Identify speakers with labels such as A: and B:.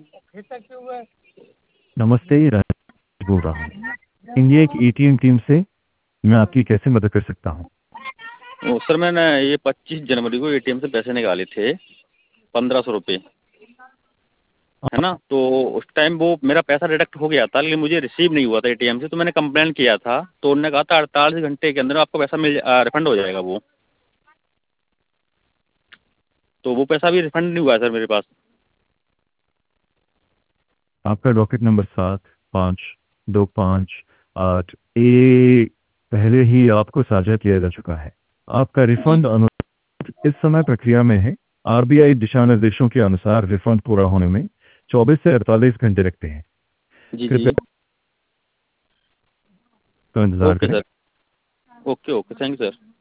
A: नमस्ते, राजेश बोल रहा हूँ इंडिया की एटीएम टीम से। मैं आपकी कैसे मदद कर सकता हूँ?
B: सर मैंने ये 25 जनवरी को एटीएम से पैसे निकाले थे 1500 रुपये, है ना। तो उस टाइम वो मेरा पैसा डिडक्ट हो गया था, लेकिन मुझे रिसीव नहीं हुआ था एटीएम से। तो मैंने कंप्लेन किया था, तो उन्होंने कहा था 48 घंटे के अंदर आपको पैसा रिफंड हो जाएगा वो। तो वो पैसा भी रिफंड नहीं हुआ है सर मेरे पास।
A: आपका डॉकेट नंबर 7525 ए पहले ही आपको साझा किया जा चुका है। आपका
B: जी
A: रिफंड अनुरोध इस समय प्रक्रिया में है। आरबीआई दिशा निर्देशों के अनुसार रिफंड पूरा होने में 24 से 48 घंटे लगते हैं।
B: जी जी।
A: कृपया तो इंतजार
B: ओके
A: करें।
B: Sir. Okay okay, thank you sir.